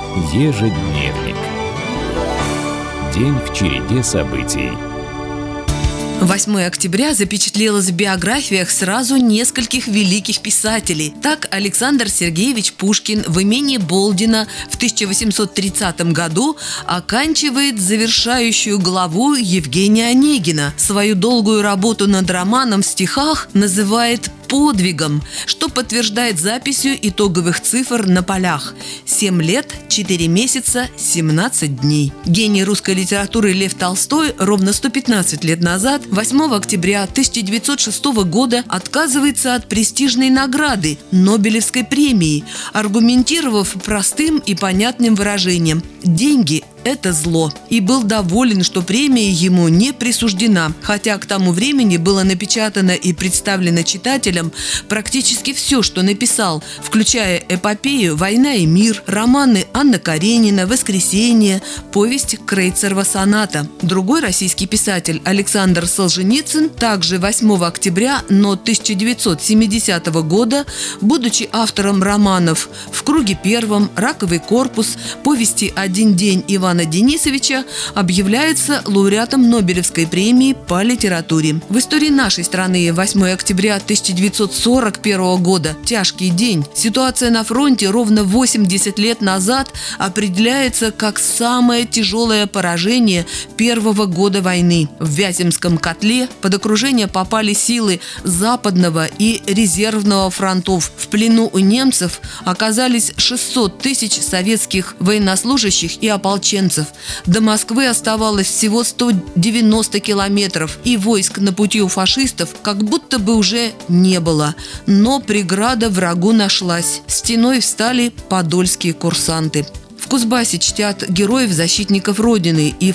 Ежедневник. День в череде событий. 8 октября запечатлелось в биографиях сразу нескольких великих писателей. Так, Александр Сергеевич Пушкин в имении Болдина в 1830 году оканчивает завершающую главу Евгения Онегина. Свою долгую работу над романом в стихах называет подвигом, что подтверждает записью итоговых цифр на полях. 7 лет, 4 месяца, 17 дней. Гений русской литературы Лев Толстой ровно 115 лет назад, 8 октября 1906 года, отказывается от престижной награды Нобелевской премии, аргументировав простым и понятным выражением: «Деньги – это зло», и был доволен, что премия ему не присуждена, хотя к тому времени было напечатано и представлено читателям практически все, что написал, включая эпопею «Война и мир», романы Анна Каренина, «Воскресенье», повесть Крейцерова «Соната». Другой российский писатель Александр Солженицын также 8 октября, но 1970 года, будучи автором романов «В круге первом», «Раковый корпус», повести «Один день» Ивана Денисовича, объявляется лауреатом Нобелевской премии по литературе. В истории нашей страны 8 октября 1941 года – тяжкий день. Ситуация на фронте ровно 80 лет назад определяется как самое тяжелое поражение первого года войны. В Вяземском котле под окружение попали силы Западного и Резервного фронтов. В плену у немцев оказались 600 тысяч советских военнослужащих и ополченцев. До Москвы оставалось всего 190 километров, и войск на пути у фашистов как будто бы уже не было. Но преграда врагу нашлась. Стеной встали подольские курсанты. В Кузбассе чтят героев-защитников Родины, и в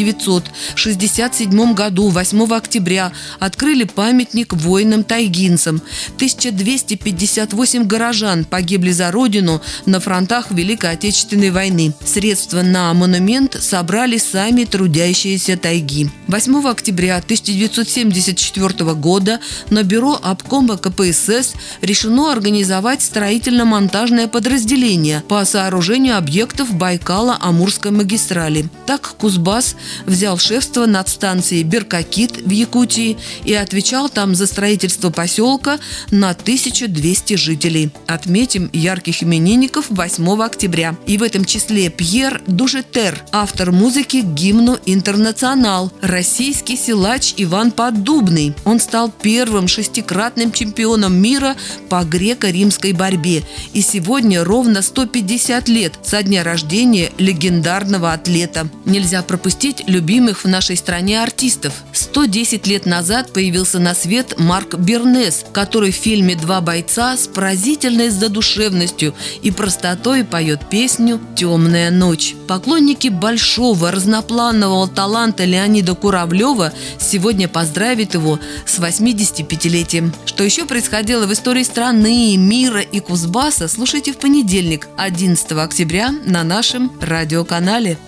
1967 году, 8 октября, открыли памятник воинам-тайгинцам. 1258 горожан погибли за Родину на фронтах Великой Отечественной войны. Средства на монумент собрали сами трудящиеся тайги. 8 октября 1974 года на бюро обкома КПСС решено организовать строительно-монтажное подразделение по сооружению объектов Байкало-Амурской магистрали. Так Кузбасс взял шефство над станцией Беркакит в Якутии и отвечал там за строительство поселка на 1200 жителей. Отметим ярких именинников 8 октября. И в этом числе Пьер Дужетер, автор музыки к гимну «Интернационал», российский силач Иван Поддубный. Он стал первым 6-кратным чемпионом мира по греко-римской борьбе. И сегодня ровно 150 лет со дня рождения легендарного атлета. Нельзя пропустить любимых в нашей стране артистов. 110 лет назад появился на свет Марк Бернес, который в фильме «Два бойца» с поразительной задушевностью и простотой поет песню «Темная ночь». Поклонники большого разнопланового таланта Леонида Куравлева сегодня поздравят его с 85-летием. Что еще происходило в истории страны, мира и Кузбасса, слушайте в понедельник, 11 октября, на нашем радиоканале.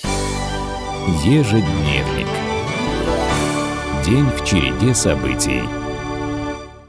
Ежедневник. День в череде событий.